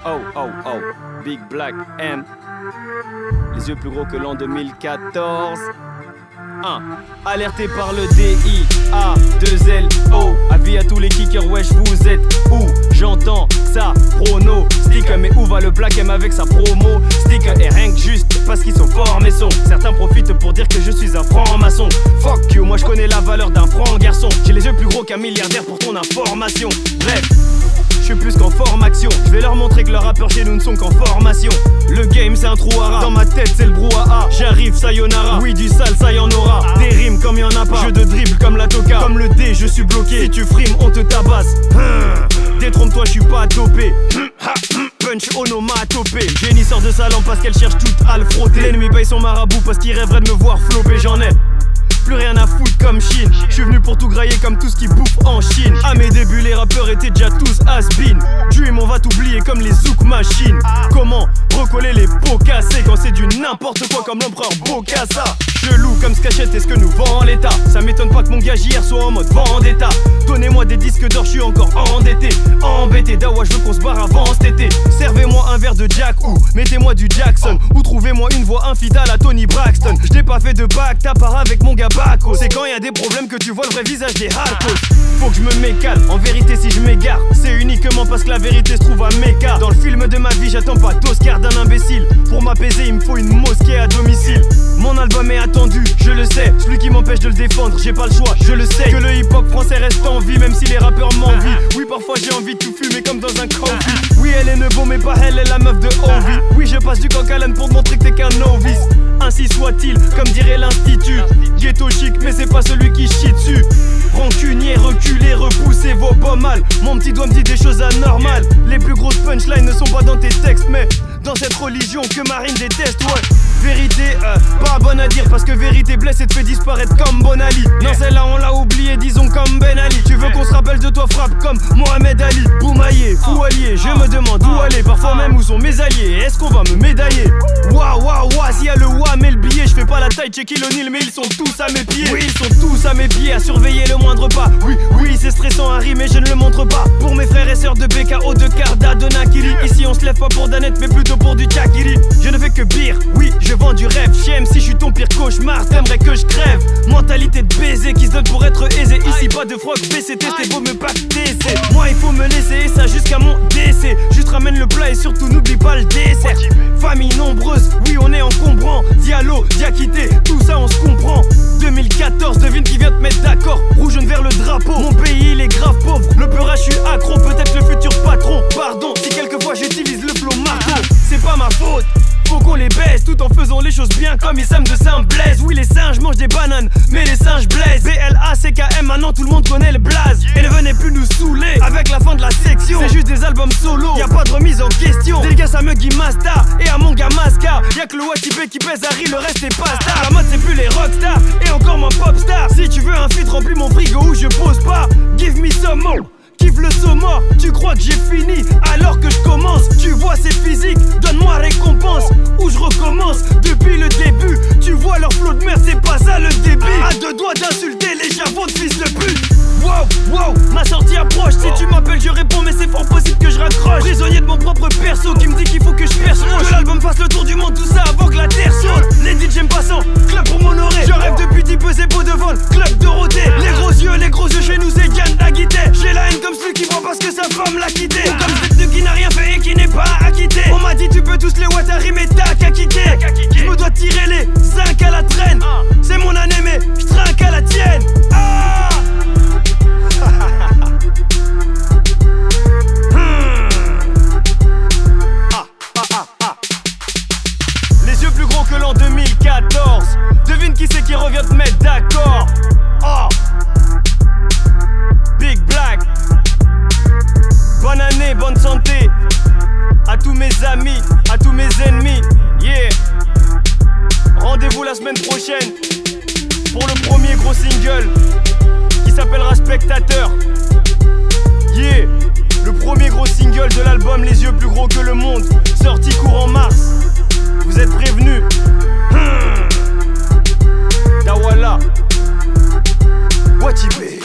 Big Black M. Les yeux plus gros que l'an 2014. Alerté par le DIA2LO. Avis à tous les kickers, wesh vous êtes où? J'entends ça, pronostic. Mais où va le Black M avec sa promo stick? Et rien que juste parce qu'ils sont forts mais sont. Certains profitent pour dire que je suis un franc-maçon. Fuck you, moi je connais la valeur d'un franc garçon. J'ai les yeux plus gros qu'un milliardaire pour ton information. Bref, je suis plus qu'en formation. Je vais leur montrer que leurs rappeurs chez nous ne sont qu'en formation. Le game c'est un trou à rats. Dans ma tête c'est le brouhaha. J'arrive sayonara. Oui du sale ça y en aura. Des rimes comme y'en a pas. Jeu de dribble comme la toca. Comme le D je suis bloqué. Si tu frimes on te tabasse. Détrompe-toi je suis pas topé. Punch onomatopée. Génie sort de sa lampe parce qu'elle cherche toute à le frotter. L'ennemi paye son marabout parce qu'il rêverait de me voir flopper. J'en ai plus rien à foutre comme Chine. Je suis venu pour tout grailler comme tout ce qui bouffe en Chine. À mes débuts les rappeurs étaient déjà tous has-been. Dream on va t'oublier comme les zouk machines. Comment recoller les pots cassés quand c'est du n'importe quoi comme l'empereur Bokassa. Chelou comme Skachette est ce que nous vend l'état. Ça m'étonne pas que mon gage hier soit en mode vendetta. Donnez-moi des disques d'or, je suis encore endetté. Embêté, Dawa je veux qu'on se barre avant cet été. Servez-moi un verre de Jack ou mettez-moi du Jackson. Ou trouvez-moi une voix infidèle à Tony Braxton. Je n'ai pas fait de bac, t'as part avec mon gars Baco. C'est quand y a des problèmes que tu vois le vrai visage des hardcore. Faut que je me mécale, en vérité si je m'égare c'est uniquement parce que la vérité se trouve à Mecca. Dans le film de ma vie j'attends pas d'Oscar d'un imbécile. Pour m'apaiser il me faut une mosquée à domicile. Mon album est attendu, je le sais. Celui qui m'empêche de le défendre, j'ai pas le choix, je le sais. Que le hip-hop français reste en vie même si les rappeurs m'envient. Oui parfois j'ai envie de tout fumer comme dans un coffee. Oui elle est nebo mais pas elle est la meuf de Ovi. Oui je passe du coq à l'âne pour te montrer que t'es qu'un novice. Ainsi soit-il, comme dirait l'institut. Ghetto chic mais c'est pas celui qui chie dessus. Rancunier, reculé, repoussé, vaut pas mal. Mon petit doigt me dit des choses anormales. Les plus grosses punchlines ne sont pas dans tes textes mais dans cette religion que Marine déteste, ouais. Vérité, pas bonne à dire parce que vérité blesse et te fait disparaître comme Bon Ali. Non celle-là on l'a oublié, disons comme Ben Ali. Tu veux qu'on se rappelle de toi, frappe comme Mohamed Ali. Boumaillé, fou allié, je me demande où aller. Parfois même où sont mes alliés, est-ce qu'on va me médailler? Waouh, waouh, waouh, s'il y a le wah mais le billet. Je fais pas la taille, checker le Nil mais ils sont tous à mes pieds. Oui ils sont tous à mes pieds, à surveiller le moindre pas. Oui, oui c'est stressant à rimer, je ne le montre pas. Pour mes frères et sœurs de BKO, de Karda, de Nakiri. Ici on se lève pas pour Danette mais plutôt pour du Chakiri. Je ne fais que beer, oui je vends du rêve. J'aime si je suis ton pire cauchemar, t'aimerais que je crève. Mentalité de baiser qui se donne pour être aisé. Ici pas de froc, BCT, c'est beau me pas TC. Moi il faut me laisser et ça jusqu'à mon décès. Juste ramène le plat et surtout n'oublie pas le dessert. Famille nombreuse, oui on est encombrant. Diallo, Diakité, tout ça on se comprend. 2014, devine qui vient te mettre d'accord. Rouge jaune vert le drapeau, mon pays il est grave pauvre. Le peurage je suis accro, peut-être le futur patron. Pardon si quelquefois j'utilise le flow marteau. C'est pas ma faute. Faut qu'on les baisse tout en faisant les choses bien comme ils s'aiment de Saint-Blaise. Oui les singes mangent des bananes mais les singes blaisent. BLACKM maintenant tout le monde connaît le blaze. Et ne venez plus nous saouler avec la fin de la section. C'est juste des albums solo, y'a pas de remise en question. Dédicace à Muggy Masta et à mon gars Masca. Y'a que le Watibé qui pèse Harry, le reste est pas star. La mode c'est plus les rockstars et encore moins popstar. Si tu veux un feat remplis mon frigo où je pose pas. Give me some more. Kiffe le saumon, tu crois que j'ai fini alors que je commence. Tu vois c'est physique, donne-moi récompense ou je recommence depuis le début. Tu vois leur flot de merde, c'est pas ça le débit. À deux doigts d'insulter les javons de fils de pute. Wow, wow, ma sortie approche. Si tu m'appelles je réponds mais c'est fort possible que je raccroche. Prisonnier de mon propre perso qui me dit qu'il faut que je perce. Que l'album fasse le tour du monde, tout ça avant que la terre saute. Les DJ me passant, club pour m'honorer. Je rêve depuis petit peu c'est beau de vol, club Dorothée. Les gros yeux chez nous c'est Yann Aguité. J'ai la haine comme celui qui voit parce que sa femme l'a quitté. Ou comme celui qui n'a rien fait et qui n'est pas acquitté. On m'a dit tu peux tous les Watari mais t'as qu'à kicker. Je me dois tirer les 5 à la traîne. C'est mon année mais je trinque à la tienne. Les yeux plus gros que l'an 2014. Devine qui c'est qui revient te mettre d'accord. Big Black. Bonne année, bonne santé à tous mes amis, à tous mes ennemis. Yeah. Rendez-vous la semaine prochaine pour le premier gros single qui s'appellera Spectateur. Yeah. Le premier gros single de l'album Les yeux plus gros que le monde, sorti courant mars. Vous êtes prévenus. Dawala Watibé.